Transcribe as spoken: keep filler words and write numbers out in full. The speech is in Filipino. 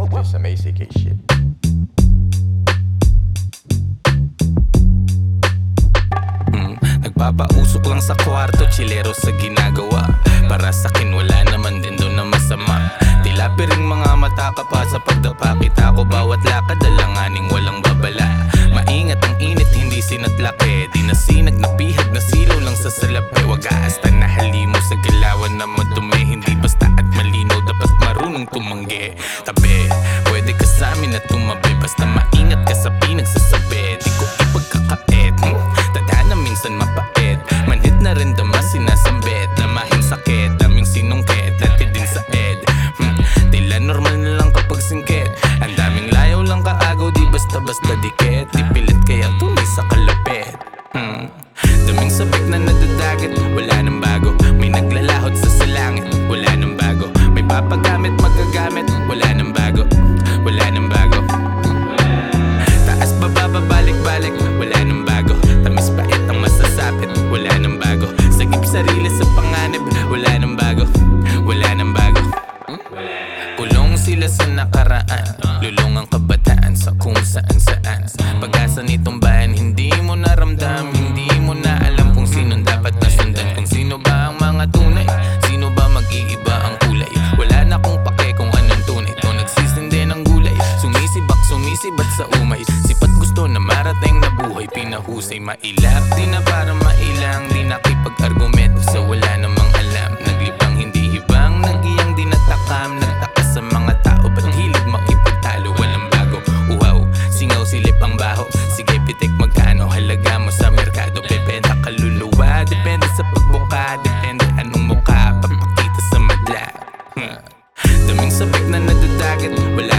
Just some A C K shit. mm, Nagpapausok lang sa kwarto, chilero sa ginagawa. Para sa'kin wala naman din doon na masama. Tila piring mga mata ka pa sa pagdapa. Kita ko bawat lakad, alanganing walang babala. Maingat ang init, hindi sinatlake. Di na sinag na bihag na silaw lang sa salapi. Wag aasta na halimo sa galawan na madumi. Hindi basta at malinaw, dapat marunong tumanggi. Tabi, pwede ka sa amin na tumabi. Basta maingat ka sa pinagsasabi. Di ko ipagkakait, hmm? Tadhana minsan mapait. Manhid na rin dama sinasambit. Damahing sakit, daming sinungkit. Dati din sa ed, hmm? Tila normal na lang kapag singkit. Ang daming layaw lang kaagaw, di basta-basta dikit. Di pilit kaya tunay sa kalapit, hmm? Daming sabik na nadadagat, wala nang bago. May naglalahot sa salangit, wala nang bago. May papagamit, magagamit, wala nang bago. Wala nang bago. Taas baba, babalik-balik, wala nang bago. Tamis pait ang masasapit, wala nang bago. Sagip sarili sa panganib, wala nang bago. Wala nang bago. Kulong sila sa nakaraan, lulong ang kabataan sa kung saan-saan. Pag-asa nitong bayan, hindi mo naramdam. Hindi mo na alam kung sinong dapat nasundan. Kung sino ba ang mga tunay, sino ba mag-iiba ang kulay. Wala na kong pake kung anong tunay. Ito nagsisindi ng gulay, sumisibak, sumisibat sa umay. Sipat gusto na marating na buhay, pinahusay. Mailap, di na para mailang, di nakipag-argumento sa wala namang alam. Naglibang, hindi hibang, nagiyang di natakam. Nagtaka sa mga tao, ba't hilig makipagtalo. Walang bago, uhaw, singaw, silip ang baho. Sige pitik, magkano halaga mo sa merkado. Bebenta kaluluwa, depende sa pagbuka. Depende anong mukha, papakita sa madla, hmm. Daming sabik na nadadagat, wala